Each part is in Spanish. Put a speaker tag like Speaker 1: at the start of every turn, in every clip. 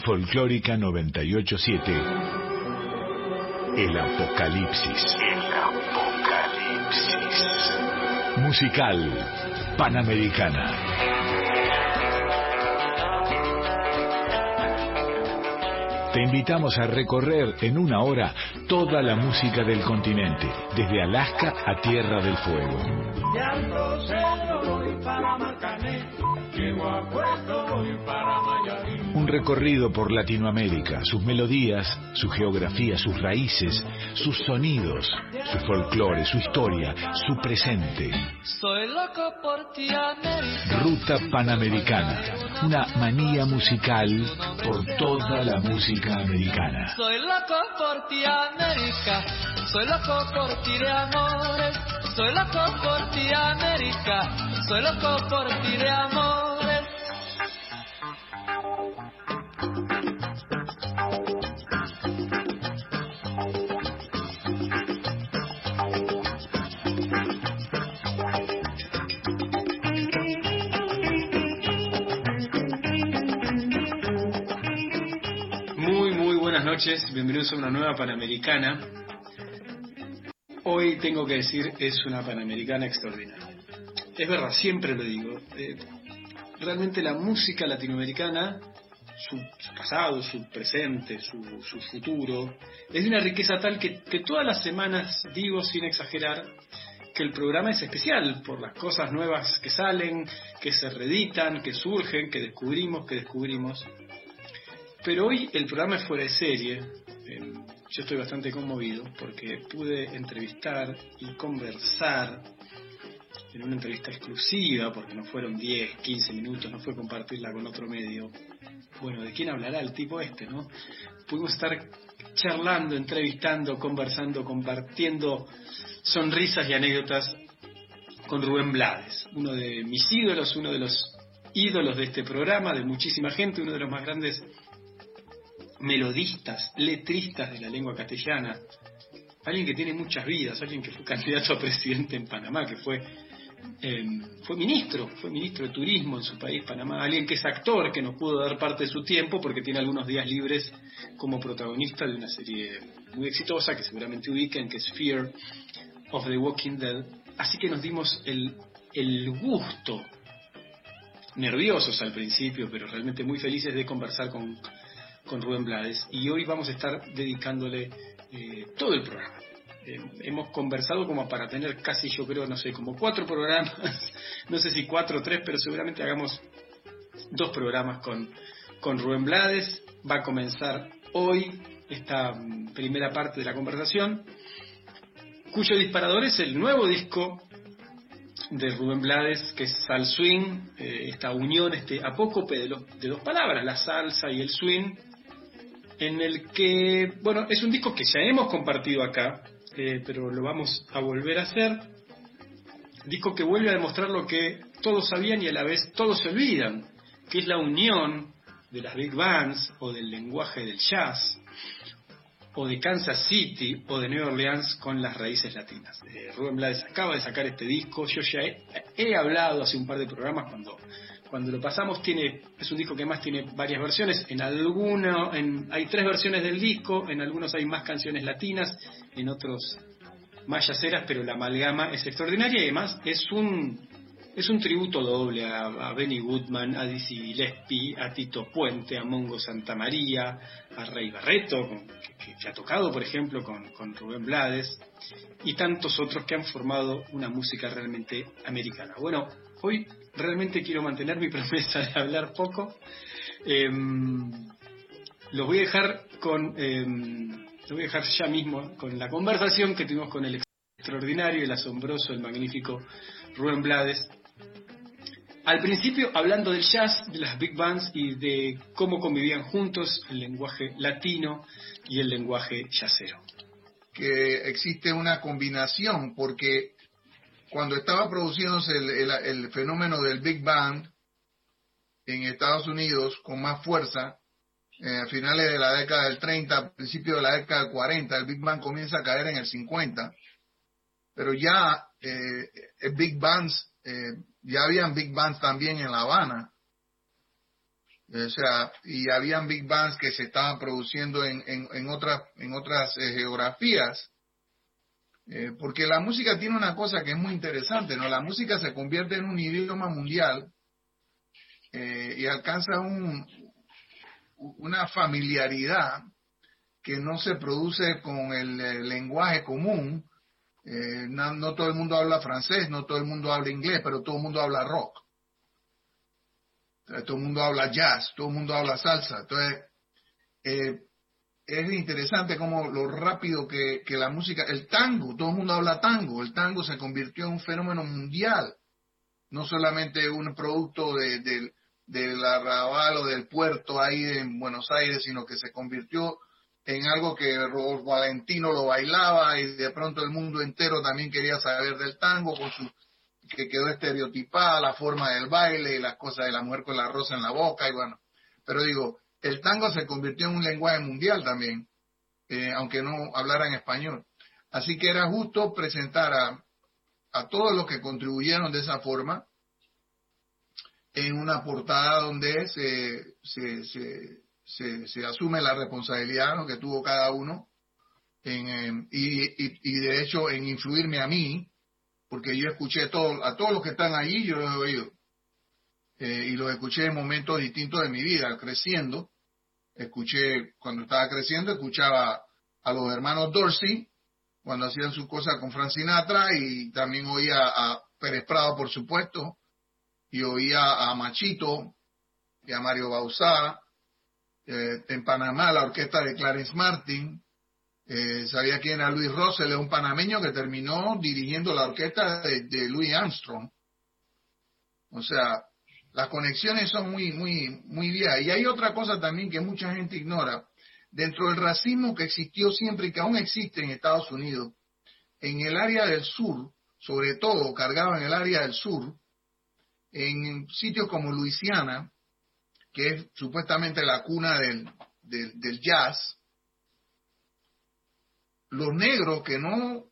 Speaker 1: Folclórica 987. El Apocalipsis. El Apocalipsis. Musical Panamericana. Te invitamos a recorrer en una hora toda la música del continente, desde Alaska a Tierra del Fuego. Un recorrido por Latinoamérica, sus melodías, su geografía, sus raíces, sus sonidos, su folclore, su historia, su presente.
Speaker 2: Soy loco por ti, América.
Speaker 1: Ruta Panamericana, una manía musical por toda la música americana.
Speaker 2: Soy loco por ti, América. Soy loco por ti de amores. Soy loco por ti, América. Soy loco por ti de amores.
Speaker 3: Buenas noches, bienvenidos a una nueva Panamericana. Hoy tengo que decir, es una Panamericana extraordinaria. Es verdad, siempre lo digo. Realmente la música latinoamericana, su pasado, su presente, su futuro, es de una riqueza tal que todas las semanas digo, sin exagerar, que el programa es especial por las cosas nuevas que salen, que se reeditan, que surgen, que descubrimos. Pero hoy el programa es fuera de serie. Yo estoy bastante conmovido porque pude entrevistar y conversar en una entrevista exclusiva, porque no fueron 10, 15 minutos, no fue compartirla con otro medio. Bueno, ¿de quién hablará el tipo este, no? Pudimos estar charlando, entrevistando, conversando, compartiendo sonrisas y anécdotas con Rubén Blades, uno de mis ídolos, uno de los ídolos de este programa, de muchísima gente, uno de los más grandes melodistas, letristas de la lengua castellana, alguien que tiene muchas vidas, alguien que fue candidato a presidente en Panamá, que fue ministro de turismo en su país, Panamá, alguien que es actor, que nos pudo dar parte de su tiempo porque tiene algunos días libres como protagonista de una serie muy exitosa que seguramente ubiquen, que es Fear of the Walking Dead. Así que nos dimos el gusto, nerviosos al principio, pero realmente muy felices de conversar con Rubén Blades, y hoy vamos a estar dedicándole todo el programa. Hemos conversado como para tener casi, yo creo, no sé, como 4 programas, no sé si 4 o 3, pero seguramente hagamos 2 programas con Rubén Blades. Va a comenzar hoy esta primera parte de la conversación, cuyo disparador es el nuevo disco de Rubén Blades, que es Sal Swing, esta unión, este apócope de dos palabras, la salsa y el swing, en el que, bueno, es un disco que ya hemos compartido acá, pero lo vamos a volver a hacer. Disco que vuelve a demostrar lo que todos sabían y a la vez todos se olvidan, que es la unión de las big bands o del lenguaje del jazz, o de Kansas City o de New Orleans con las raíces latinas. Rubén Blades acaba de sacar este disco. Yo ya he hablado hace un par de programas cuando lo pasamos. Es un disco que además tiene varias versiones. Hay 3 versiones del disco, en algunos hay más canciones latinas, en otros más yaceras, pero la amalgama es extraordinaria y además es un tributo doble a Benny Goodman, a Dizzy Gillespie, a Tito Puente, a Mongo Santamaría, a Rey Barreto, que ha tocado, por ejemplo, con Rubén Blades, y tantos otros que han formado una música realmente americana. Bueno, hoy realmente quiero mantener mi promesa de hablar poco. Los voy a dejar ya mismo con la conversación que tuvimos con el extraordinario, el asombroso, el magnífico Rubén Blades. Al principio hablando del jazz, de las big bands y de cómo convivían juntos el lenguaje latino y el lenguaje jazzero.
Speaker 4: Que existe una combinación, porque cuando estaba produciéndose el fenómeno del big band en Estados Unidos con más fuerza, a finales de la década del 30, a principios de la década del 40, el big band comienza a caer en el 50, pero ya big bands, ya habían big bands también en La Habana, O sea, y habían big bands que se estaban produciendo en otras geografías, porque la música tiene una cosa que es muy interesante, ¿no? La música se convierte en un idioma mundial y alcanza una familiaridad que no se produce con el lenguaje común. No todo el mundo habla francés, no todo el mundo habla inglés, pero todo el mundo habla rock. Todo el mundo habla jazz, todo el mundo habla salsa. Entonces, es interesante como lo rápido que la música, el tango, todo el mundo habla tango, el tango se convirtió en un fenómeno mundial, no solamente un producto del arrabal o del puerto ahí en Buenos Aires, sino que se convirtió en algo que Valentino lo bailaba y de pronto el mundo entero también quería saber del tango, que quedó estereotipada la forma del baile y las cosas de la mujer con la rosa en la boca y bueno, pero digo, el tango se convirtió en un lenguaje mundial también, aunque no hablara en español. Así que era justo presentar a todos los que contribuyeron de esa forma en una portada donde se asume la responsabilidad, ¿no?, que tuvo cada uno y de hecho en influirme a mí, porque yo escuché a todos los que están allí, yo los he oído. Y los escuché en momentos distintos de mi vida, creciendo. Cuando estaba creciendo, escuchaba a los hermanos Dorsey, cuando hacían sus cosas con Frank Sinatra, y también oía a Pérez Prado, por supuesto, y oía a Machito, y a Mario Bauzá, en Panamá, la orquesta de Clarence Martin. Sabía quién era Luis Russell, un panameño que terminó dirigiendo la orquesta de Louis Armstrong. O sea, las conexiones son muy, muy, muy viejas. Y hay otra cosa también que mucha gente ignora. Dentro del racismo que existió siempre y que aún existe en Estados Unidos, en el área del sur, sobre todo cargado en el área del sur, en sitios como Luisiana, que es supuestamente la cuna del jazz, los negros que no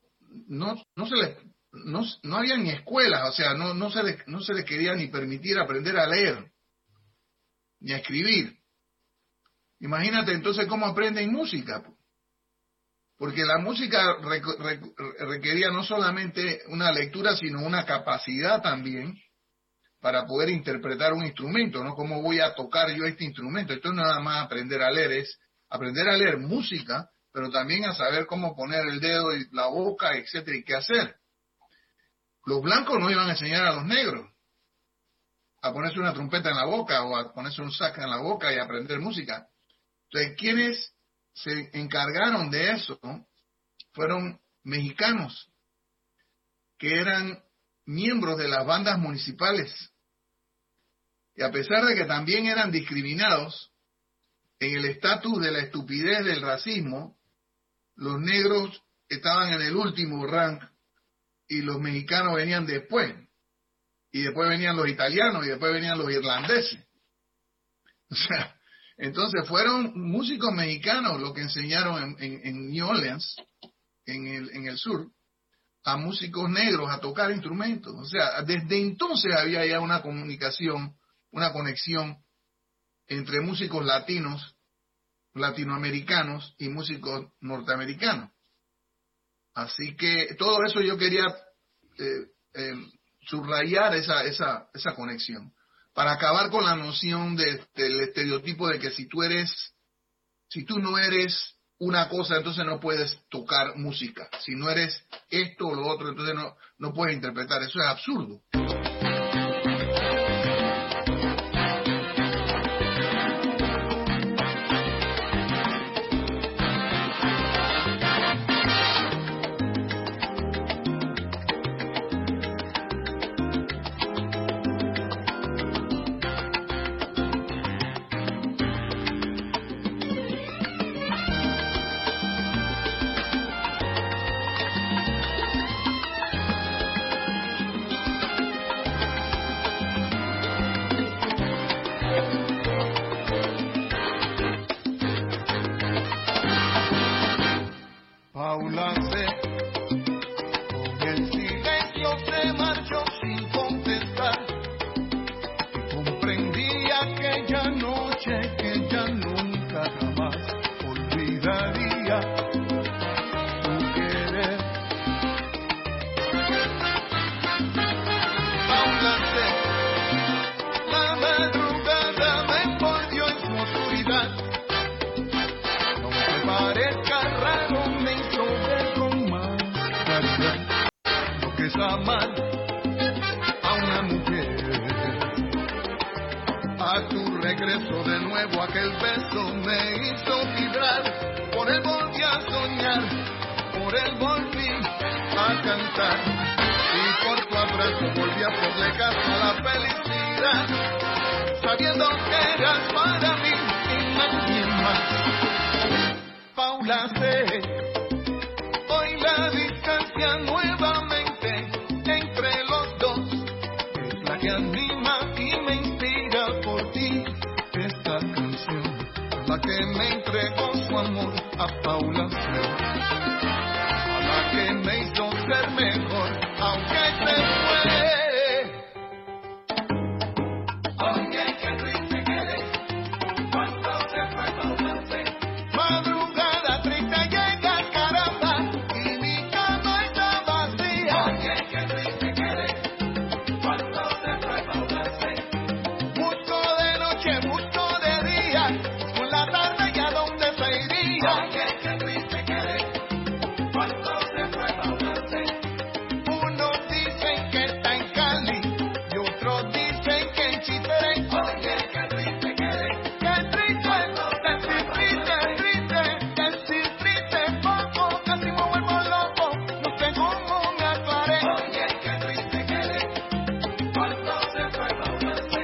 Speaker 4: había ni escuelas, o sea, no se les quería ni permitir aprender a leer, ni a escribir. Imagínate entonces cómo aprenden música, porque la música requería no solamente una lectura, sino una capacidad también para poder interpretar un instrumento, ¿no? ¿Cómo voy a tocar yo este instrumento? Esto no es nada más aprender a leer, es aprender a leer música, pero también a saber cómo poner el dedo y la boca, etcétera, y qué hacer. Los blancos no iban a enseñar a los negros a ponerse una trompeta en la boca o a ponerse un sax en la boca y aprender música. Entonces, quienes se encargaron de eso, ¿no?, fueron mexicanos que eran miembros de las bandas municipales. Y a pesar de que también eran discriminados en el estatus de la estupidez del racismo, los negros estaban en el último rank y los mexicanos venían después. Y después venían los italianos y después venían los irlandeses. O sea, entonces fueron músicos mexicanos los que enseñaron en New Orleans, en el sur, a músicos negros a tocar instrumentos. O sea, desde entonces había ya una comunicación, una conexión entre músicos latinoamericanos y músicos norteamericanos. Así que todo eso yo quería subrayar esa conexión, para acabar con la noción del estereotipo de que si tú no eres una cosa, entonces no puedes tocar música. Si no eres esto o lo otro, entonces no puedes interpretar. Eso es absurdo.
Speaker 5: parezca raro me hizo ver con más claridad lo que es amar a una mujer. A tu regreso de nuevo aquel beso me hizo vibrar, por él volví a soñar, por él volví a cantar, y por tu abrazo volví a hacerle caso a la felicidad, sabiendo que eras para mí y más. Paula C, hoy la distancia nuevamente entre los dos es la que anima y me inspira por ti. Esta canción, la que me entregó su amor a Paula C, a la que me hizo ser mejor, aunque se fue. Oye, qué triste quedé cuando se fue Paula C. Madrugada triste llega, caramba, y mi cama está vacía. Oye, qué triste quedé cuando se fue Paula C. Busco de noche, busco de día, por la tarde ya donde se iría. Oye, qué triste quedé cuando se fue Paula C. Unos dicen que está en Cali y otros dicen que en Chitré. Oye, qué triste quedé, qué triste, decir triste poco, casi me vuelvo loco, no sé cómo me aclaré. Oye, qué triste quedé cuando se fue Paula C.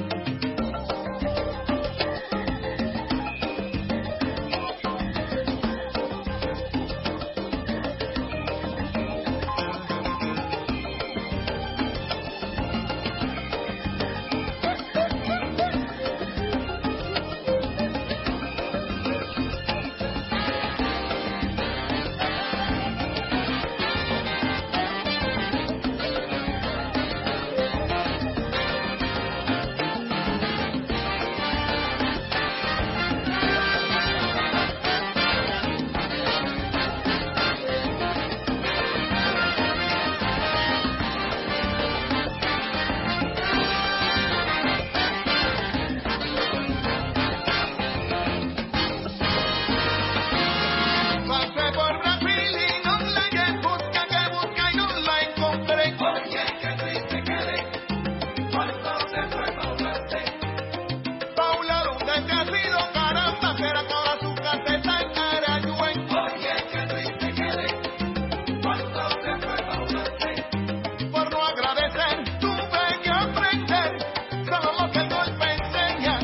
Speaker 5: Pasé por Brasil y no la hallé, busca y no la encontré. Oye, qué triste quedé cuando se fue Paula C. Paula, ¿dónde te has ido, caramba? ¿Será que ahora su casa está en Arayuén? Oye, qué triste quedé cuando se fue Paula C. Por no agradecer, tuve que aprender solo lo que el golpe enseña.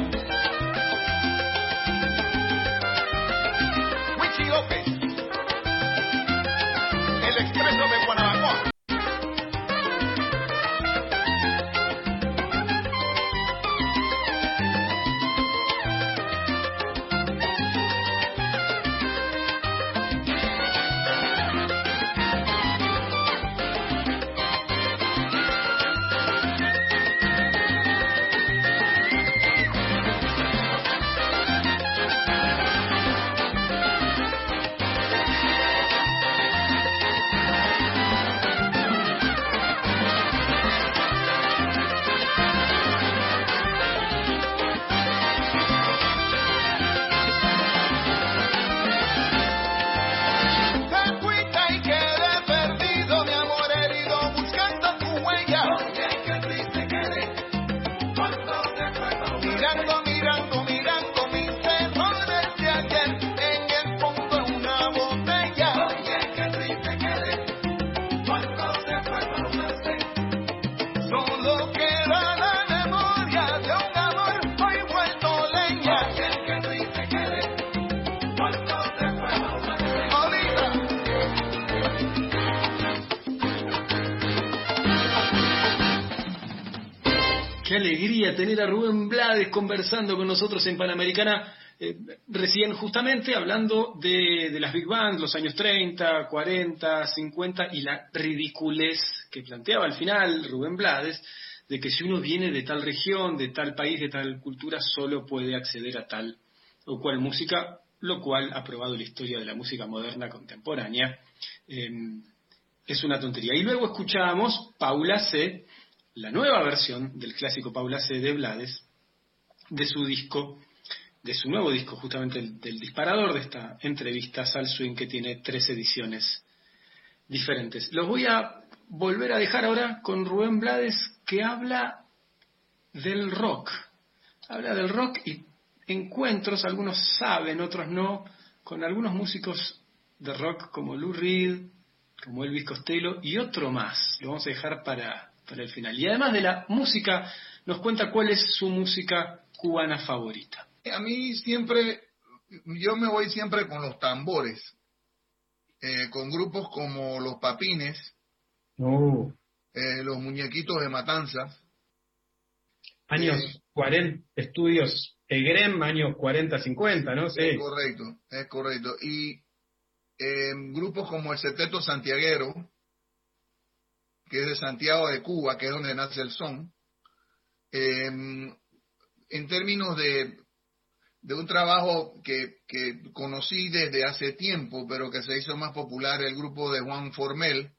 Speaker 5: Wichi López, el expreso de Guanabacoa. Te fuiste y quedé perdido, mi amor herido, buscando tu huella. Oye, qué triste quedé cuando se fue Paula. Mirando mis errores de ayer en el fondo de una botella. Oye, qué triste quedé cuando se fue Paula C. Solo queda la memoria de un amor hoy vuelto leña. Oye, qué triste quedé cuando se fue Paula C. Ahorita.
Speaker 3: Qué alegría tener a Rubén Blades conversando con nosotros en Panamericana, recién justamente hablando de las Big Bands, los años 30, 40, 50 y la ridiculez que planteaba al final Rubén Blades, de que si uno viene de tal región, de tal país, de tal cultura, solo puede acceder a tal o cual música, lo cual, aprobado la historia de la música moderna contemporánea, es una tontería. Y luego escuchábamos Paula C., la nueva versión del clásico Paula C. de Blades, de su disco de su nuevo disco, justamente del disparador de esta entrevista, Sal Swing, que tiene 3 ediciones diferentes. Los voy a volver a dejar ahora con Rubén Blades, que habla del rock. Habla del rock y encuentros, algunos saben, otros no, con algunos músicos de rock como Lou Reed, como Elvis Costello y otro más. Lo vamos a dejar para el final. Y además de la música, nos cuenta cuál es su música cubana favorita.
Speaker 4: A mí siempre, yo me voy siempre con los tambores, con grupos como Los Papines, los Muñequitos de Matanzas.
Speaker 6: Años 40, estudios EGREM, años 40-50, ¿no? Sí.
Speaker 4: Es correcto. Y grupos como el Seteto Santiaguero, que es de Santiago de Cuba, que es donde nace el son. En términos de un trabajo que conocí desde hace tiempo, pero que se hizo más popular, el grupo de Juan Formel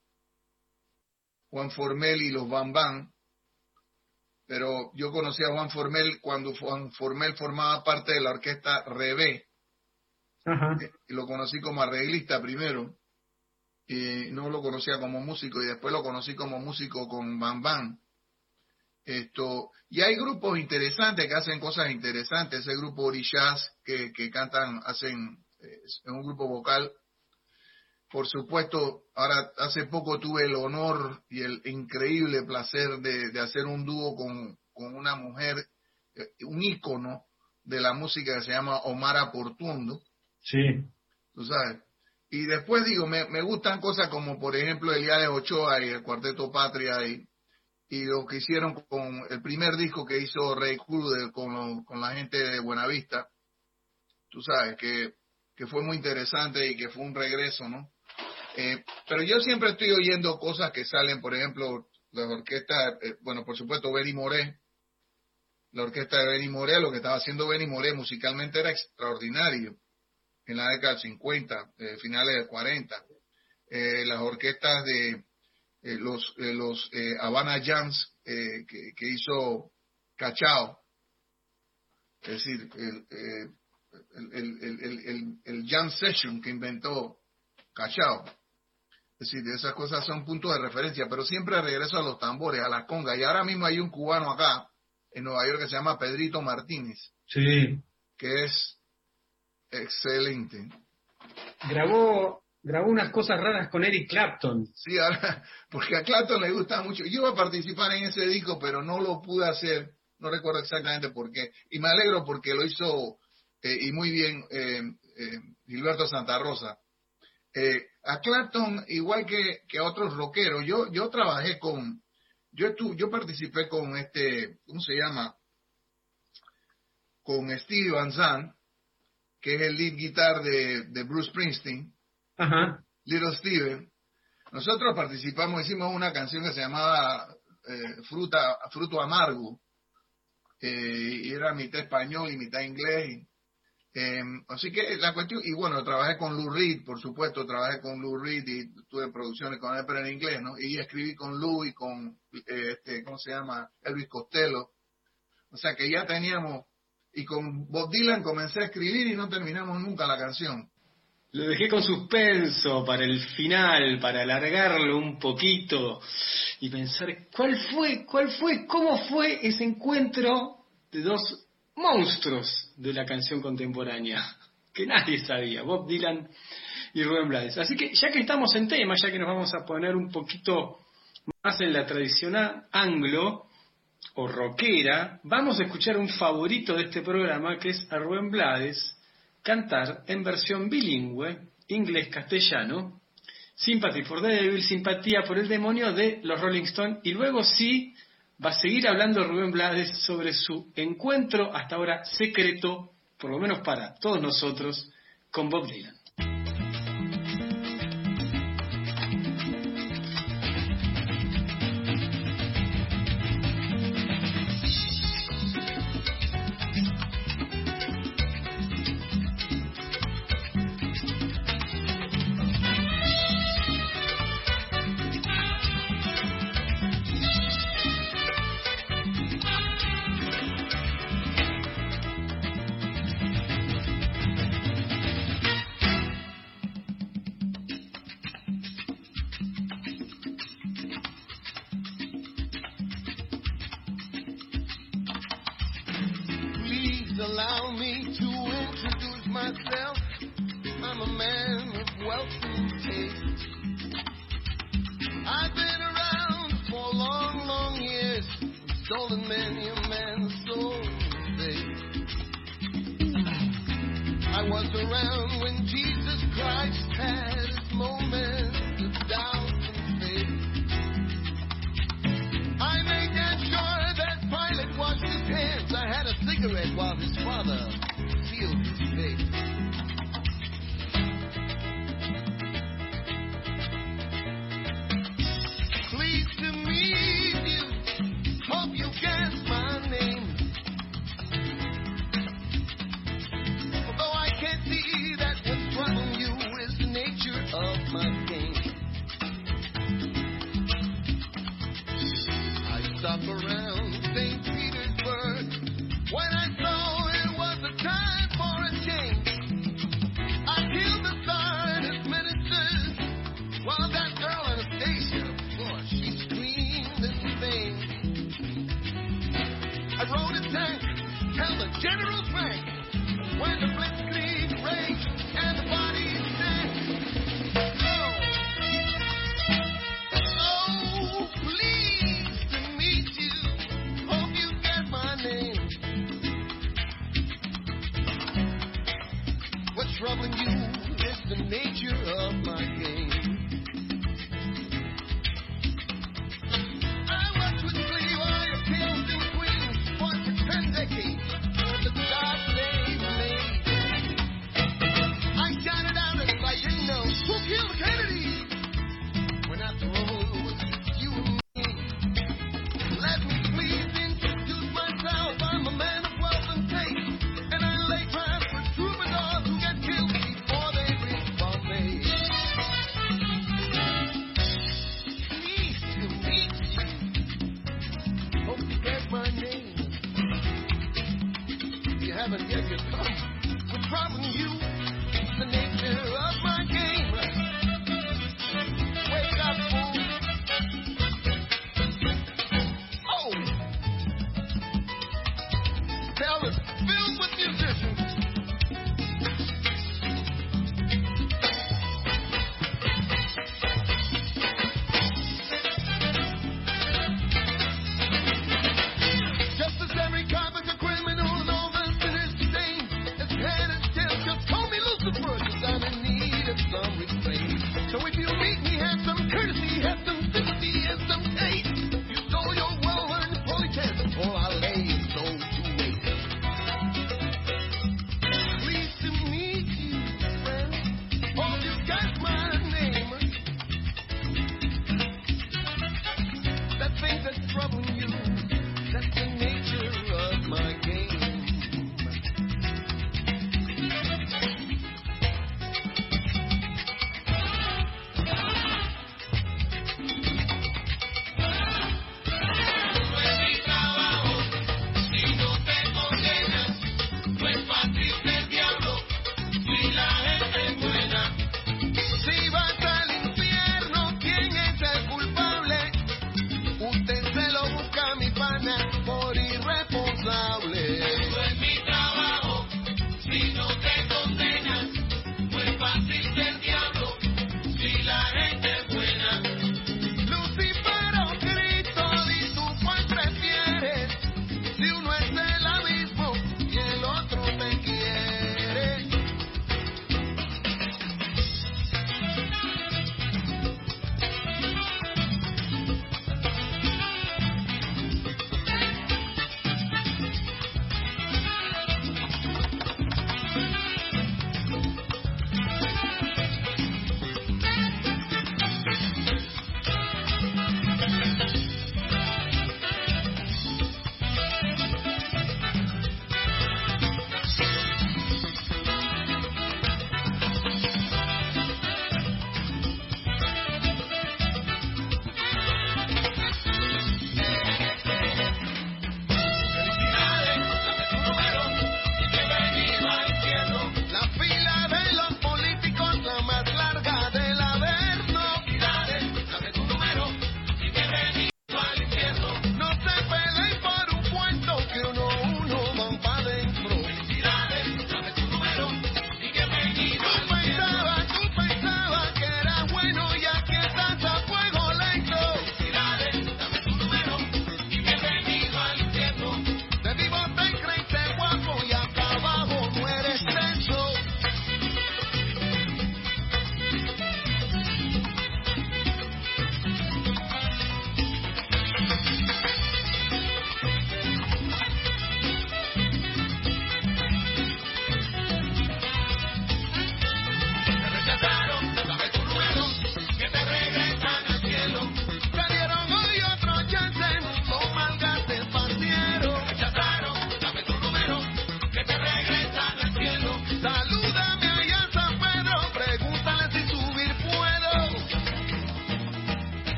Speaker 4: y los Bam Bam. Pero yo conocí a Juan Formel cuando Juan Formel formaba parte de la orquesta Rebé.
Speaker 6: Ajá.
Speaker 4: Y lo conocí como arreglista primero, y no lo conocía como músico, y después lo conocí como músico con Bam Bam. Y hay grupos interesantes que hacen cosas interesantes. Ese grupo Orishas que cantan, es un grupo vocal. Por supuesto, ahora hace poco tuve el honor y el increíble placer de hacer un dúo con una mujer, un ícono de la música que se llama Omara Portuondo.
Speaker 6: Sí.
Speaker 4: Tú sabes. Y después me gustan cosas como, por ejemplo, Eliades Ochoa y el Cuarteto Patria y lo que hicieron con el primer disco que hizo Ray Kruder con la gente de Buenavista. Tú sabes, que fue muy interesante y que fue un regreso, ¿no? Pero yo siempre estoy oyendo cosas que salen, por ejemplo, la orquesta, por supuesto, Benny Moré. La orquesta de Benny Moré, lo que estaba haciendo Benny Moré musicalmente era extraordinario en la década del 50, finales del 40. Las orquestas de los Havana Jams que hizo Cachao, es decir, el jam session que inventó Cachao. Es decir, esas cosas son puntos de referencia, pero siempre regreso a los tambores, a las congas. Y ahora mismo hay un cubano acá, en Nueva York, que se llama Pedrito Martínez.
Speaker 6: Sí.
Speaker 4: Que es excelente.
Speaker 6: Grabó unas cosas raras con Eric Clapton.
Speaker 4: Sí, ahora, porque a Clapton le gusta mucho. Yo iba a participar en ese disco, pero no lo pude hacer. No recuerdo exactamente por qué. Y me alegro porque lo hizo, y muy bien, Gilberto Santa Rosa. A Clapton, igual que a otros rockeros, yo trabajé yo participé con ¿cómo se llama? Con Stevie Van Zandt, que es el lead guitar de Bruce Springsteen.
Speaker 6: Ajá.
Speaker 4: Little Steven. Nosotros participamos, hicimos una canción que se llamaba Fruto Amargo, y era mitad español y mitad inglés. Así que la cuestión, y bueno, trabajé con Lou Reed, por supuesto, y tuve producciones con él, pero en inglés, ¿no? Y escribí con Lou y con, ¿cómo se llama? Elvis Costello. O sea que ya teníamos, y con Bob Dylan comencé a escribir y no terminamos nunca la canción.
Speaker 3: Lo dejé con suspenso para el final, para alargarlo un poquito y pensar cómo fue ese encuentro de dos monstruos de la canción contemporánea que nadie sabía, Bob Dylan y Rubén Blades. Así que ya que estamos en tema, ya que nos vamos a poner un poquito más en la tradicional anglo o rockera, vamos a escuchar un favorito de este programa, que es a Rubén Blades cantar en versión bilingüe, inglés-castellano, Sympathy for the Devil, Simpatía por el Demonio, de los Rolling Stones. Y luego sí va a seguir hablando Rubén Blades sobre su encuentro hasta ahora secreto, por lo menos para todos nosotros, con Bob Dylan.
Speaker 5: allow me to introduce myself. I'm a man of wealth and taste. I've been around for long, long years, stolen many a man's soul. I was around when Jesus Christ had his moments of doubt and faith. I made that sure that Pilate washed his hands. I had a cigarette while his father sealed his fate. Pleased to meet you. Hope you guess my name. Although I can't see that what's troubling you is the nature of my game. I stopped around St. Petersburg when I saw it was a time for a change. I killed the Tsar and his ministers while that girl Anastasia, boy, she screamed in vain. I rode a tank, held a general's rank when the blitzkrieg raged and the bodies sank. Oh, pleased to meet you. Hope you get my name. What's troubling you is the nature of my game. I worked with Clearwater kings and queens, fought for 10 decades for the God they made. I shouted out if I didn't know who killed Kennedy. When after all it was you and me. Let me please introduce myself. I'm a man of wealth and taste, and I lay crime for troubadours who get killed before they reach Bombay.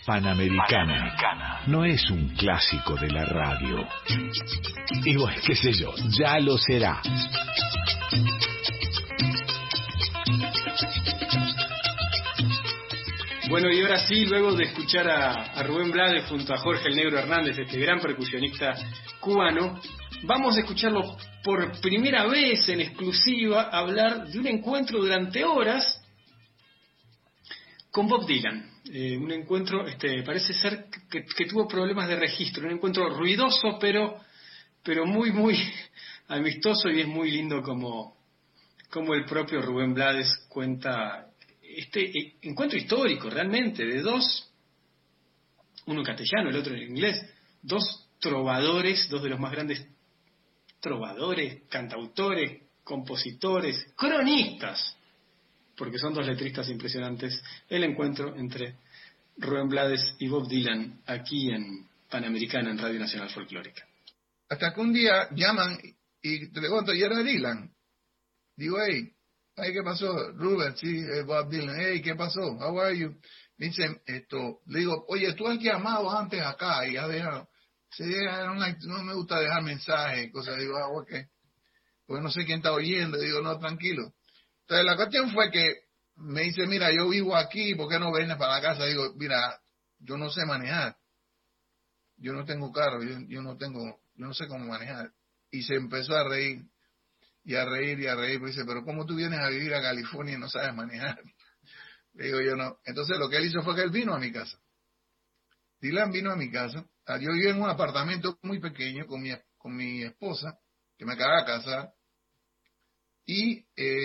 Speaker 1: Panamericana no es un clásico de la radio. Y bueno, qué sé yo, ya lo será.
Speaker 3: Bueno, y ahora sí, luego de escuchar a Rubén Blades junto a Jorge el Negro Hernández, este gran percusionista cubano, vamos a escucharlo por primera vez en exclusiva hablar de un encuentro durante horas con Bob Dylan. Un encuentro, parece ser que tuvo problemas de registro, un encuentro ruidoso, pero muy, muy amistoso, y es muy lindo como el propio Rubén Blades cuenta este encuentro histórico realmente de dos, uno en castellano, el otro en inglés, dos trovadores, dos de los más grandes trovadores, cantautores, compositores, cronistas, porque son dos letristas impresionantes, el encuentro entre Rubén Blades y Bob Dylan aquí en Panamericana, en Radio Nacional Folclórica.
Speaker 4: Hasta que un día llaman y te pregunto, ¿y era Dylan? Digo, hey, ¿qué pasó? Rubén, sí, Bob Dylan, hey, ¿qué pasó? How are you? Me dicen le digo, oye, tú has llamado antes acá y has dejado, sí, no me gusta dejar mensajes, cosas, digo, ok, pues no sé quién está oyendo, digo, no, tranquilo. Entonces la cuestión fue que me dice, mira, yo vivo aquí, ¿por qué no vienes para la casa? Digo, mira, yo no sé manejar, yo no tengo carro, yo no sé cómo manejar. Y se empezó a reír. Y a reír, pues dice, pero ¿cómo tú vienes a vivir a California y no sabes manejar? Le digo, yo no. Entonces lo que él hizo fue que él vino a mi casa. Dylan vino a mi casa. Yo vivía en un apartamento muy pequeño con mi esposa, que me acababa de casar. Y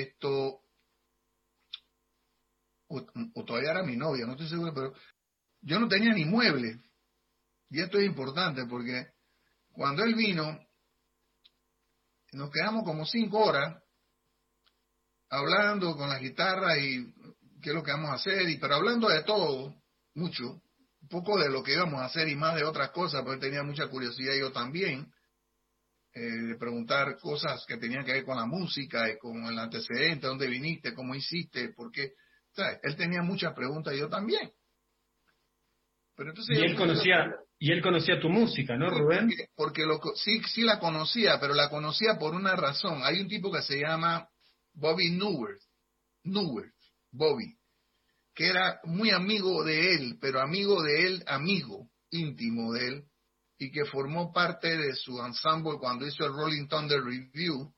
Speaker 4: o todavía era mi novia, no estoy seguro, pero yo no tenía ni muebles. Y esto es importante porque cuando él vino, nos quedamos como 5 horas hablando con la guitarra y qué es lo que vamos a hacer, pero hablando de todo, mucho, un poco de lo que íbamos a hacer y más de otras cosas, porque tenía mucha curiosidad yo también, de preguntar cosas que tenían que ver con la música y con el antecedente, dónde viniste, cómo hiciste, por qué. ¿Sabes? Él tenía muchas preguntas y yo también. Pero entonces
Speaker 6: y él conocía tu música, ¿no, Rubén?
Speaker 4: Porque sí la conocía, pero la conocía por una razón. Hay un tipo que se llama Bobby Newirth, Bobby, que era muy amigo de él, pero amigo íntimo de él, y que formó parte de su ensemble cuando hizo el Rolling Thunder Review.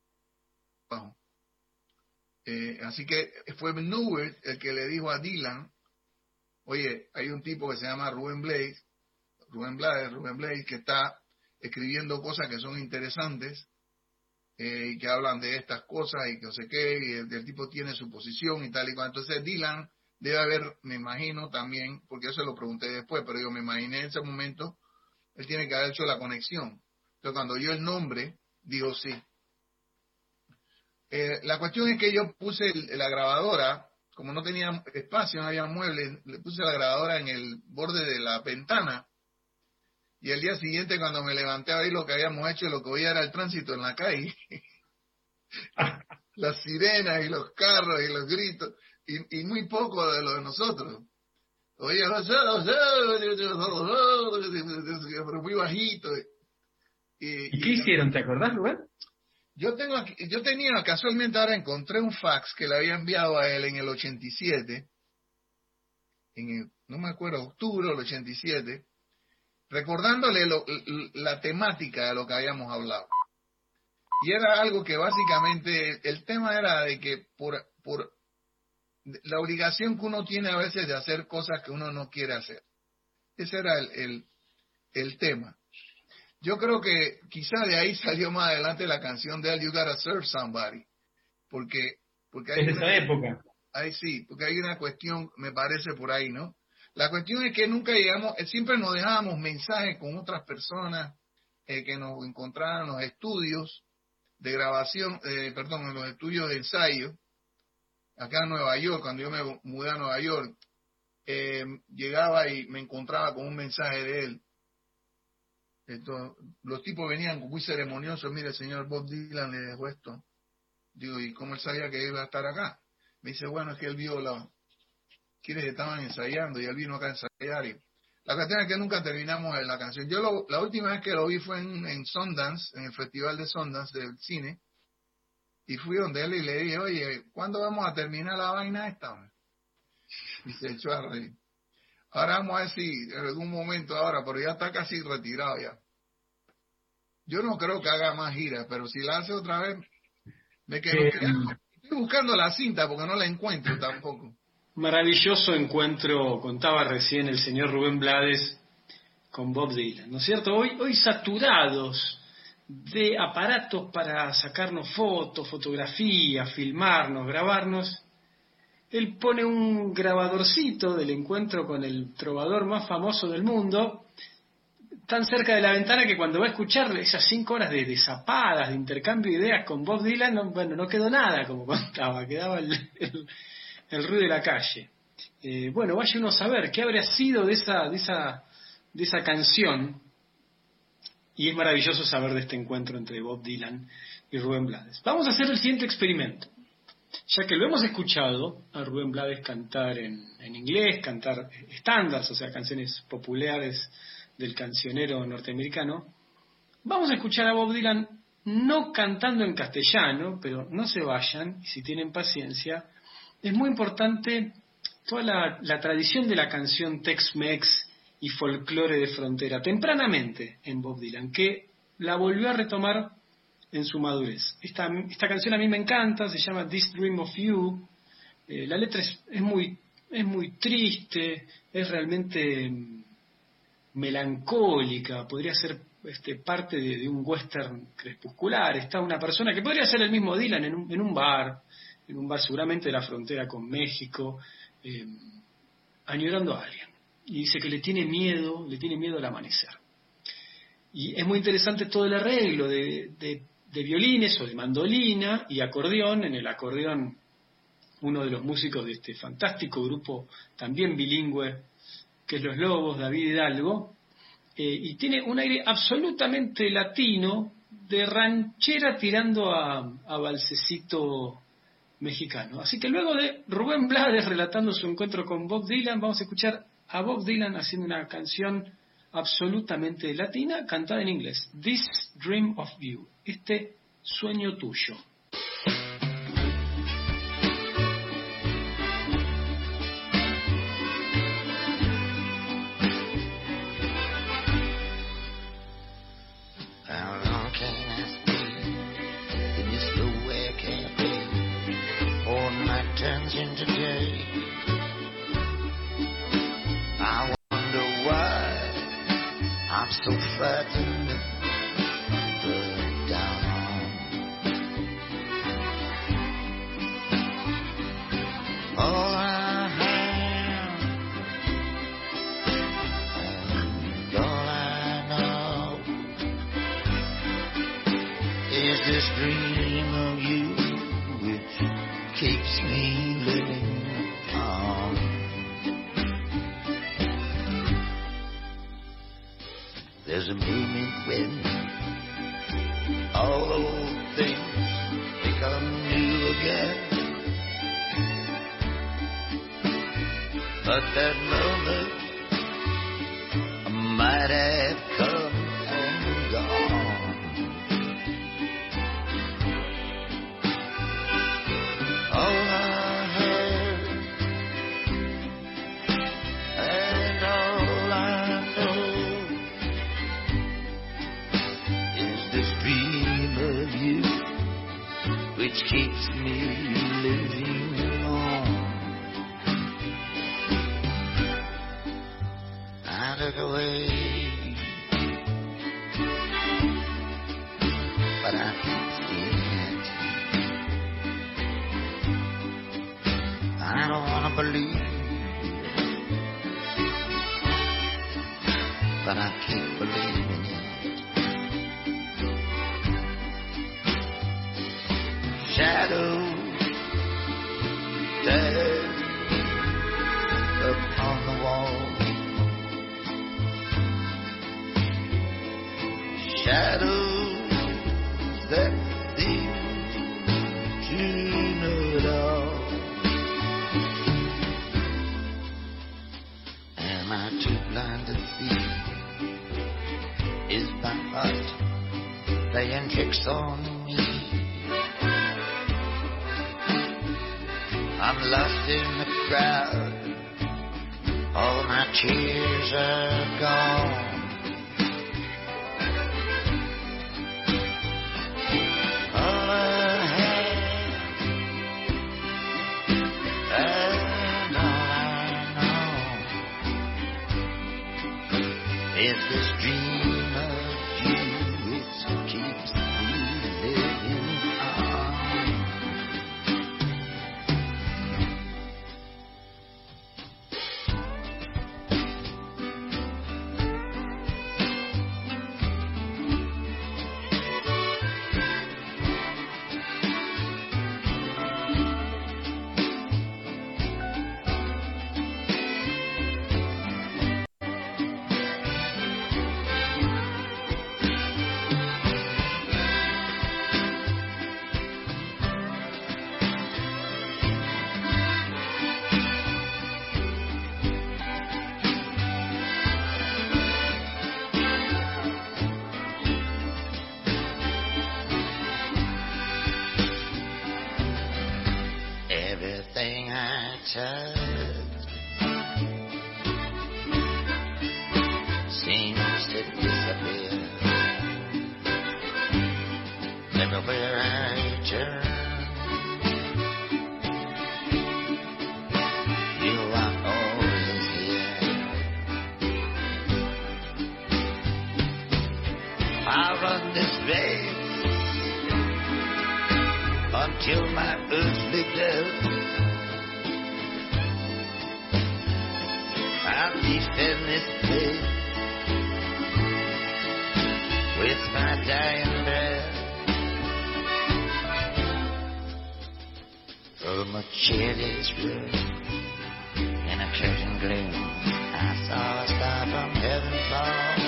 Speaker 4: Así que fue Newirth el que le dijo a Dylan, oye, hay un tipo que se llama Rubén Blades, que está escribiendo cosas que son interesantes, y que hablan de estas cosas y que no sé qué, y el tipo tiene su posición y tal y cual. Entonces Dylan debe haber, me imagino también, porque yo se lo pregunté después, pero yo me imaginé en ese momento, él tiene que haber hecho la conexión. Entonces cuando oyó el nombre, dijo sí. La cuestión es que yo puse la grabadora, como no tenía espacio, no había muebles, le puse la grabadora en el borde de la ventana. Y el día siguiente, cuando me levanté a ver lo que habíamos hecho, lo que oía era el tránsito en la calle. Las sirenas y los carros y los gritos. Y muy poco de lo de nosotros. Oía, pero muy bajito.
Speaker 6: ¿Y qué hicieron? ¿Te acordás, Rubén?
Speaker 4: Yo tenía, casualmente ahora encontré un fax que le había enviado a él en el 87. No me acuerdo, octubre del 87. Recordándole la temática de lo que habíamos hablado. Y era algo que básicamente, el tema era de que por la obligación que uno tiene a veces de hacer cosas que uno no quiere hacer. Ese era el tema. Yo creo que quizá de ahí salió más adelante la canción de You Gotta Serve Somebody. Porque hay
Speaker 6: desde esa época.
Speaker 4: Ahí sí, porque hay una cuestión, me parece por ahí, ¿no? La cuestión es que nunca llegamos, siempre nos dejábamos mensajes con otras personas que nos encontraban en los estudios de grabación, en los estudios de ensayo, acá en Nueva York. Cuando yo me mudé a Nueva York, llegaba y me encontraba con un mensaje de él. Los tipos venían muy ceremoniosos, mire, el señor Bob Dylan le dejó esto. Digo, ¿y cómo él sabía que iba a estar acá? Me dice, bueno, es que él vio quienes estaban ensayando y él vino acá a ensayar. Y la cuestión es que nunca terminamos la canción. Yo la última vez que lo vi fue en Sundance, en el Festival de Sundance del cine, y fui donde él y le dije, oye, ¿cuándo vamos a terminar la vaina esta? Y se echó a reír. Ahora vamos a ver si en algún momento ahora, pero ya está casi retirado ya. Yo no creo que haga más giras, pero si la hace otra vez, me quedo. Estoy buscando la cinta porque no la encuentro tampoco.
Speaker 3: Maravilloso encuentro, contaba recién el señor Rubén Blades con Bob Dylan, ¿no es cierto? Hoy saturados de aparatos para sacarnos fotos, fotografías, filmarnos, grabarnos. Él pone un grabadorcito del encuentro con el trovador más famoso del mundo, tan cerca de la ventana que cuando va a escuchar esas 5 horas de zapadas, de intercambio de ideas con Bob Dylan, no quedó nada, como contaba, quedaba el ruido de la calle. Bueno, vaya uno a saber qué habría sido de esa canción, y es maravilloso saber de este encuentro entre Bob Dylan y Rubén Blades. Vamos a hacer el siguiente experimento. Ya que lo hemos escuchado a Rubén Blades cantar en inglés, cantar estándares, o sea, canciones populares del cancionero norteamericano, vamos a escuchar a Bob Dylan no cantando en castellano, pero no se vayan, y si tienen paciencia, es muy importante toda la tradición de la canción Tex-Mex y folclore de frontera, tempranamente en Bob Dylan, que la volvió a retomar en su madurez. Esta canción a mí me encanta, se llama This Dream of You. La letra es muy triste, es realmente melancólica, podría ser parte de un western crepuscular. Está una persona que podría ser el mismo Dylan en un bar seguramente de la frontera con México, añorando a alguien. Y dice que le tiene miedo al amanecer. Y es muy interesante todo el arreglo de violines o de mandolina y acordeón. En el acordeón, uno de los músicos de este fantástico grupo, también bilingüe, que es Los Lobos, David Hidalgo, y tiene un aire absolutamente latino, de ranchera tirando a valsecito mexicano. Así que luego de Rubén Blades relatando su encuentro con Bob Dylan, vamos a escuchar a Bob Dylan haciendo una canción absolutamente latina, cantada en inglés. This Dream of You, este sueño tuyo.
Speaker 5: Today, I wonder why I'm so frightened, but down. All I have and all I know is this dream of you, which keeps me living on. There's a moment when all old things become new again, but that moment might have come and gone. All I have and all I know is this dream of you, which keeps me living on. I look away, but I can't see it. I don't want to believe, but I keep believing it. Shadows dance upon the wall. Shadows that seem to know it all.
Speaker 7: kicks on me. I'm lost in the crowd. All my tears are gone. All I have and all I know is this dream of you. It keeps me living on. Everything I touch seems to disappear. Everywhere I turn, you are always here. I run this race until my earthly death. I'll defend this place with my dying breath. From a chilly's room in a curtain gloom, I saw a star from heaven fall.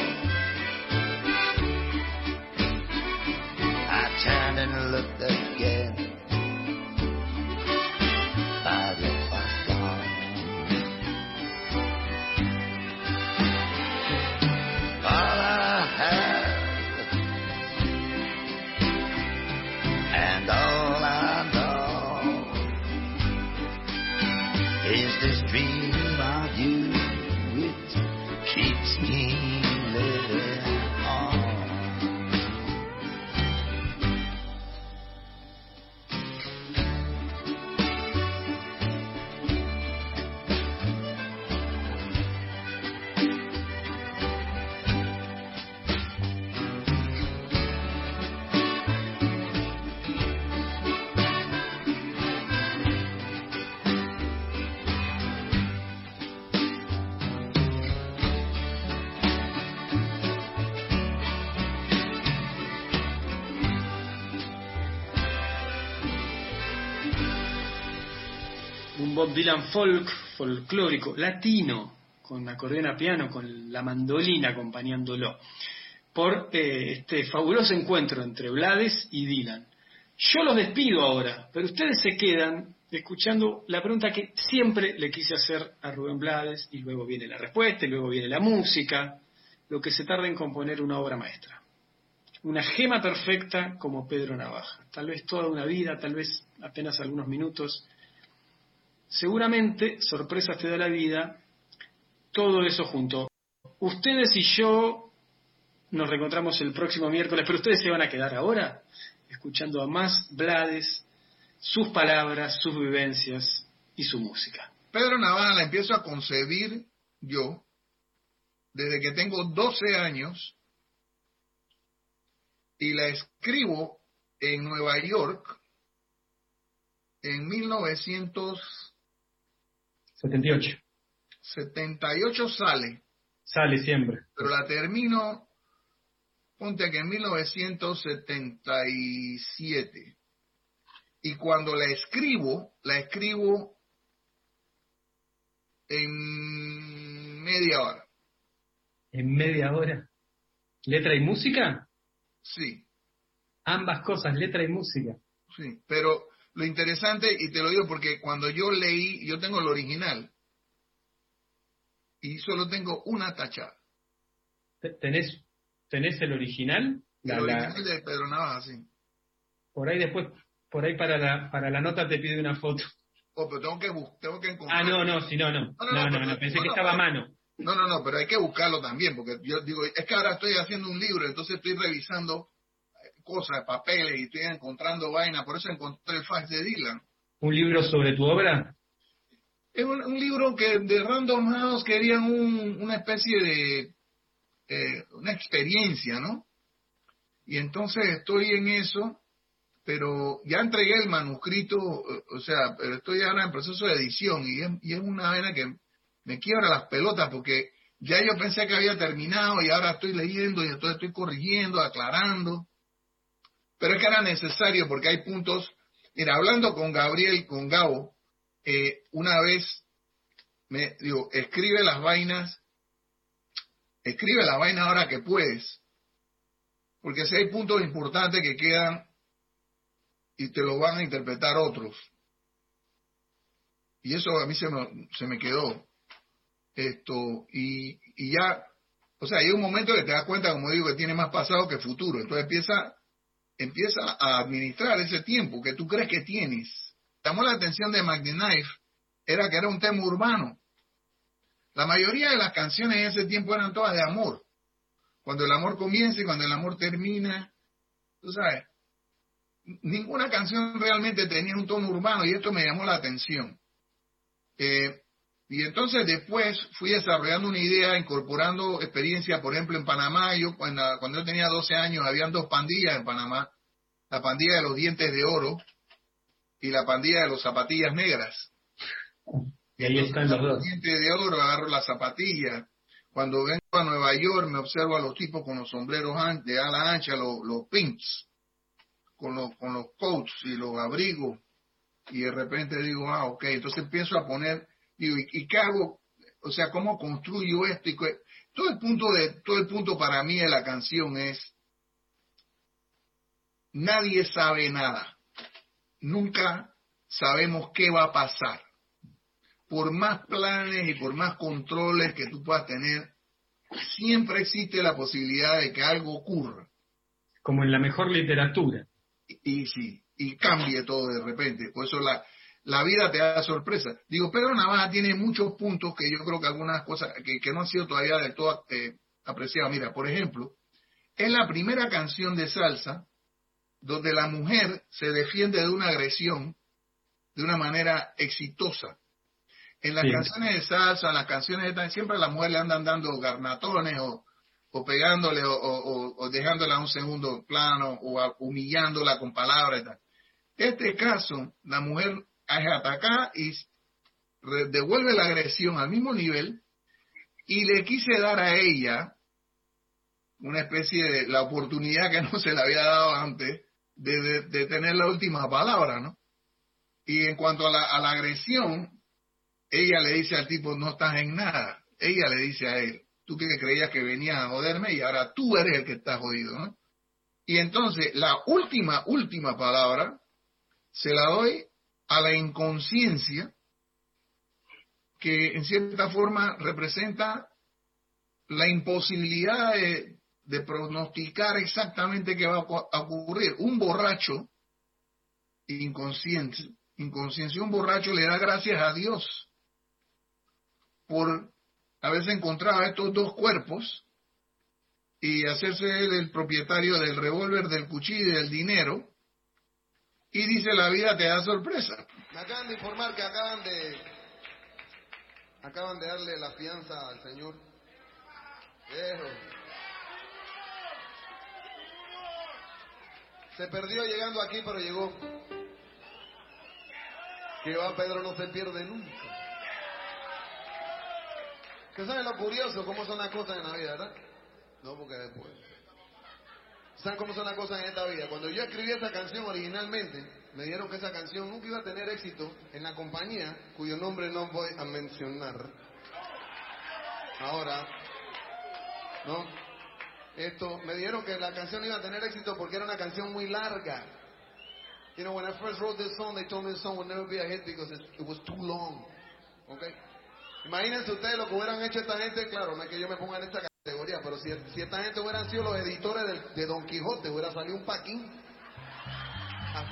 Speaker 7: I turned and looked again. But it was gone. All I have and all I know is this dream of you. It keeps me living on.
Speaker 3: Un Bob Dylan folclórico, latino, con acordeón a piano, con la mandolina acompañándolo, por este fabuloso encuentro entre Blades y Dylan. Yo los despido ahora, pero ustedes se quedan escuchando la pregunta que siempre le quise hacer a Rubén Blades, y luego viene la respuesta, y luego viene la música, lo que se tarda en componer una obra maestra. Una gema perfecta como Pedro Navaja. Tal vez toda una vida, tal vez apenas algunos minutos. Seguramente, sorpresas te da la vida, todo eso junto. Ustedes y yo nos reencontramos el próximo miércoles, pero ustedes se van a quedar ahora escuchando a más Blades, sus palabras, sus vivencias y su música.
Speaker 4: Pedro Navaja la empiezo a concebir yo desde que tengo 12 años y la escribo en Nueva York en 1978 sale.
Speaker 6: Sale siempre.
Speaker 4: Pero la termino, ponte que en 1977. Y cuando la escribo en media hora.
Speaker 6: ¿En media hora? ¿Letra y música?
Speaker 4: Sí.
Speaker 6: Ambas cosas, letra y música.
Speaker 4: Sí, pero lo interesante, y te lo digo porque cuando yo leí, yo tengo el original, y solo tengo una tachada.
Speaker 6: ¿Tenés el original?
Speaker 4: El original de Pedro Navaja, sí.
Speaker 6: Por ahí después, por ahí para la nota te pide una foto.
Speaker 4: Oh, pero tengo que encontrar.
Speaker 6: No, pensé que estaba a mano.
Speaker 4: No, pero hay que buscarlo también, porque yo digo, es que ahora estoy haciendo un libro, entonces estoy revisando cosas, papeles, y estoy encontrando vainas, por eso encontré el fax de Dylan.
Speaker 6: ¿Un libro sobre tu obra?
Speaker 4: Es un libro que de Random House querían una especie de una experiencia, ¿no? Y entonces estoy en eso, pero ya entregué el manuscrito, o sea, pero estoy ahora en proceso de edición, y es una vaina que me quiebra las pelotas, porque ya yo pensé que había terminado y ahora estoy leyendo y entonces estoy corrigiendo, aclarando. Pero es que era necesario porque hay puntos. Mira, hablando con Gabriel, con Gabo, una vez me digo, escribe las vainas ahora que puedes, porque si hay puntos importantes que quedan y te lo van a interpretar otros. Y eso a mí se me quedó. Y ya, o sea, hay un momento que te das cuenta, como digo, que tiene más pasado que futuro. Entonces empieza a administrar ese tiempo que tú crees que tienes. Llamó la atención de Mac the Knife, era que era un tema urbano. La mayoría de las canciones en ese tiempo eran todas de amor. Cuando el amor comienza y cuando el amor termina, tú sabes, ninguna canción realmente tenía un tono urbano, y esto me llamó la atención. Y entonces después fui desarrollando una idea, incorporando experiencia, por ejemplo, en Panamá. Yo cuando yo tenía 12 años, habían dos pandillas en Panamá: la pandilla de los dientes de oro y la pandilla de los zapatillas negras.
Speaker 6: Y ahí están los dos.
Speaker 4: Dientes de oro, agarro las zapatillas. Cuando vengo a Nueva York, me observo a los tipos con los sombreros de ala ancha, los pimps, con los coats y los abrigos, y de repente digo, ok, entonces empiezo a poner, digo, ¿y qué hago? O sea, ¿cómo construyo esto? Todo el punto para mí de la canción es: nadie sabe nada, nunca sabemos qué va a pasar. Por más planes y por más controles que tú puedas tener, siempre existe la posibilidad de que algo ocurra.
Speaker 6: Como en la mejor literatura.
Speaker 4: Y cambie todo de repente. Por eso la vida te da sorpresa. Digo, Pedro Navaja tiene muchos puntos que yo creo que algunas cosas que no han sido todavía del todo apreciadas. Mira, por ejemplo, es la primera canción de salsa donde la mujer se defiende de una agresión de una manera exitosa. En las canciones de salsa, en las canciones siempre a la mujer le andan dando garnatones o pegándole o dejándola a un segundo plano o humillándola con palabras y tal. Este caso, la mujer es atacada y devuelve la agresión al mismo nivel, y le quise dar a ella una especie de la oportunidad que no se le había dado antes de tener la última palabra, ¿no? Y en cuanto a la agresión, ella le dice al tipo, no estás en nada. Ella le dice a él, tú que creías que venías a joderme y ahora tú eres el que está jodido, ¿no? Y entonces la última palabra se la doy a la inconsciencia, que en cierta forma representa la imposibilidad de pronosticar exactamente qué va a ocurrir. Un borracho inconsciente, un borracho le da gracias a Dios por haberse encontrado estos dos cuerpos y hacerse él el propietario del revólver, del cuchillo y del dinero, y dice, la vida te da sorpresa.
Speaker 8: Me acaban de informar que acaban de darle la fianza al señor. Eso. Se perdió llegando aquí, pero llegó. Que va, Pedro no se pierde nunca. ¿Ustedes saben lo curioso, cómo son las cosas en la vida, verdad? No, porque después. ¿Saben cómo son las cosas en esta vida? Cuando yo escribí esa canción originalmente, me dijeron que esa canción nunca iba a tener éxito en la compañía, cuyo nombre no voy a mencionar. Ahora, ¿no? Me dijeron que la canción iba a tener éxito porque era una canción muy larga. You know, when I first wrote this song, they told me the song would never be a hit because it was too long. Okay? Imagínense ustedes lo que hubieran hecho esta gente. Claro, no es que yo me ponga en esta categoría. día. Pero si esta gente hubieran sido los editores de Don Quijote, hubiera salido un paquín. Así.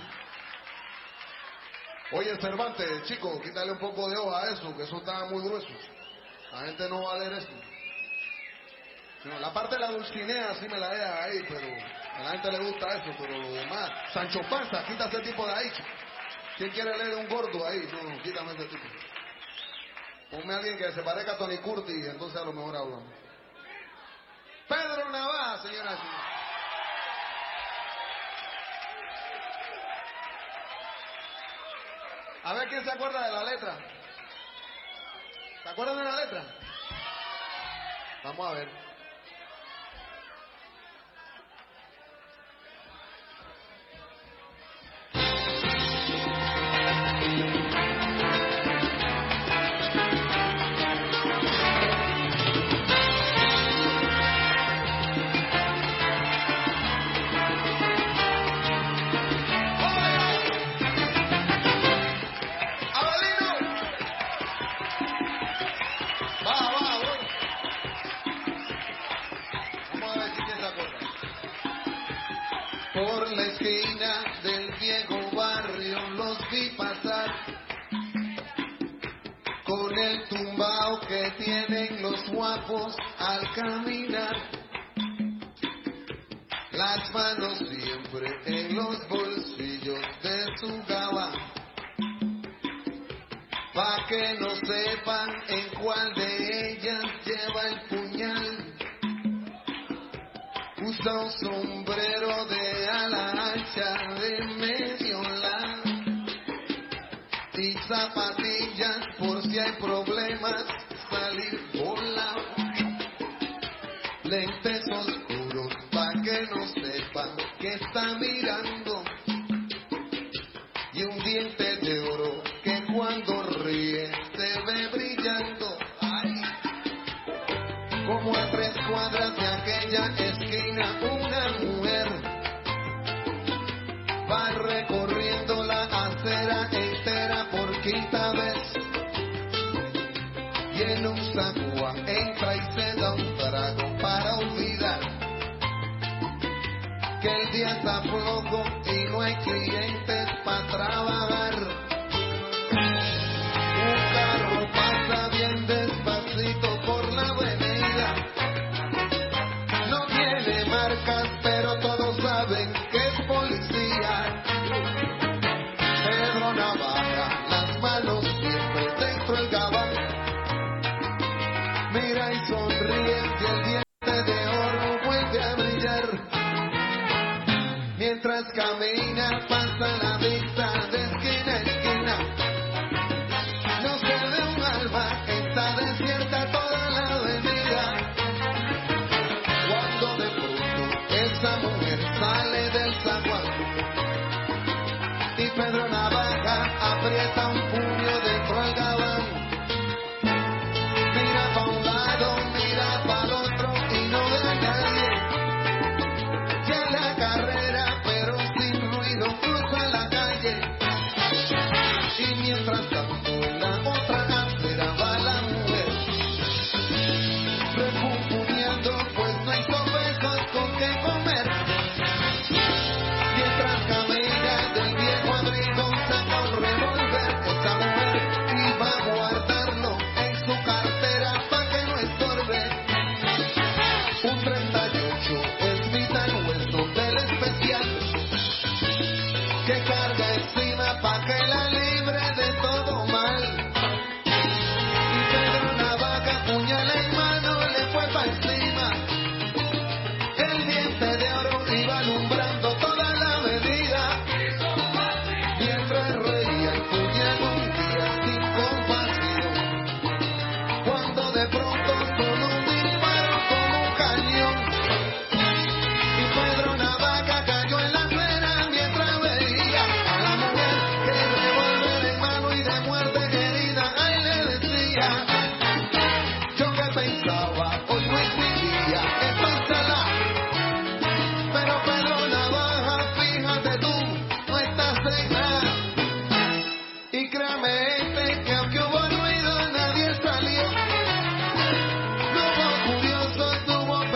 Speaker 8: Oye, Cervantes, chico, quítale un poco de hoja a eso, que eso está muy grueso. La gente no va a leer esto. No, la parte de la Dulcinea sí me la deja ahí, pero a la gente le gusta eso, pero lo demás. Sancho Panza, quita ese tipo de ahí. ¿Quién quiere leer un gordo ahí? No, quítame ese tipo. Ponme a alguien que se parezca a Tony Curtis y entonces a lo mejor hablamos. Pedro Navaja, señoras y señores. A ver quién se acuerda de la letra. ¿Se acuerdan de la letra? Vamos a ver. Por la esquina del viejo barrio los vi pasar, con el tumbao que tienen los guapos al caminar, las manos siempre en los bolsillos de su gabán, pa' que no sepan en cuál de ellas lleva el puñal. Usa un sombrero de ala ancha de medio lado y zapatillas por si hay problemas salir volado. Lentes oscuros pa' que no sepan que está mirando y un diente de oro que cuando ríe se ve brillando. Ay. Como a 3 cuadras de aquella esquina una mujer va recorriendo la acera entera por 5ª vez y en un zaguán entra y se da un trago para olvidar que el día está flojo y no hay clientes para trabajar. Un carro pasa bien despacito por la avenida, no tiene marcas pero todos saben que es policía. Pedro Navaja, las manos siempre dentro del gabán, mira y sonríe y el diente de oro vuelve a brillar. Mientras camina pasa la vista de esquina a esquina, no se ve un alma, está desierta toda la avenida. Cuando de pronto esa mujer sale del zaguán y Pedro Navaja aprieta un puño dentro del gabán. Mira pa' un lado, mira pa' el otro y no ve a nadie. Ya la carrera pero sin ruido cruza la calle y mientras tanto en la otra acera va la mujer refunfuñando pues no hay sobresos con qué comer. Mientras camina del viejo abrigo saca un revólver esa mujer y va a guardarlo en su cartera pa' que no estorbe. Un 38 Smith & Wesson del especial que carga encima pa' que la libre de todo mal. Y Pedro Navaja, puñal en mano, le fue pa' encima. El diente de oro iba alumbrando toda la avenida. Mientras reía el puñal un día sin compasión, cuando de pronto sonó un disparo como un cañón. Y Pedro Navaja cayó en la acera mientras veía a la mujer que revólver en mano y de muerte herida. Ay, le decía, yo que pensaba, hoy no es mi día, empánsala. Pero Pedro Navaja, fíjate tú, no estás en nada. Y créame que aunque hubo ruido, nadie salió. No hubo curiosos, no hubo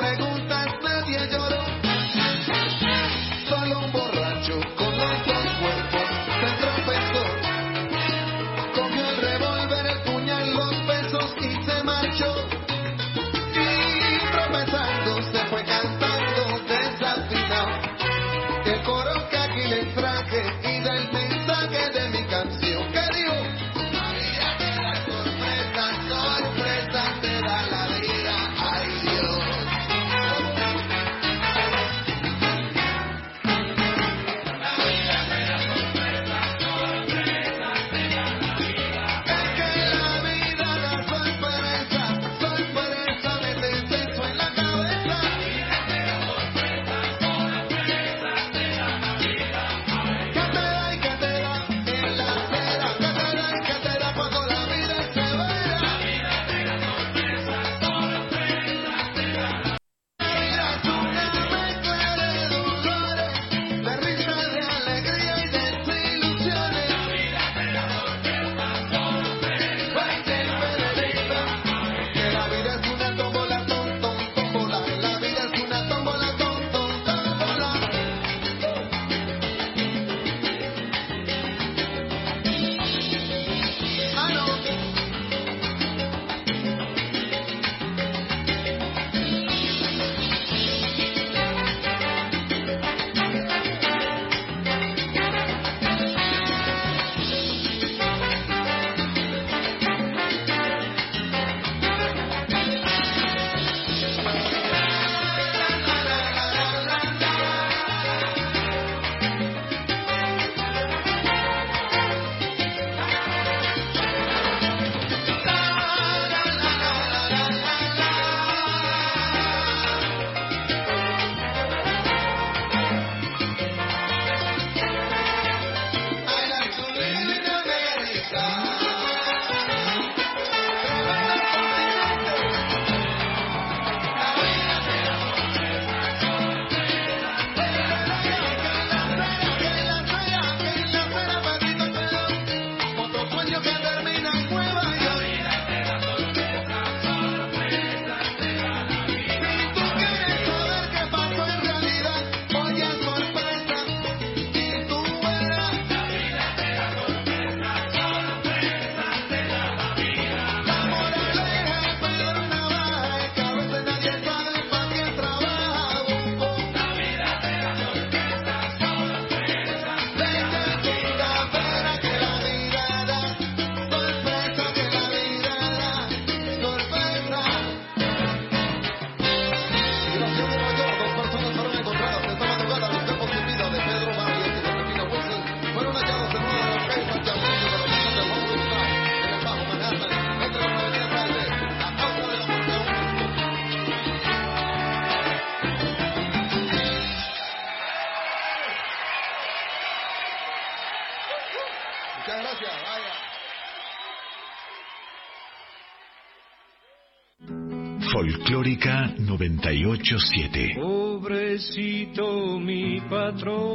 Speaker 8: Muchas gracias, vaya.
Speaker 1: Folclórica 98.7.
Speaker 2: Pobrecito mi patrón.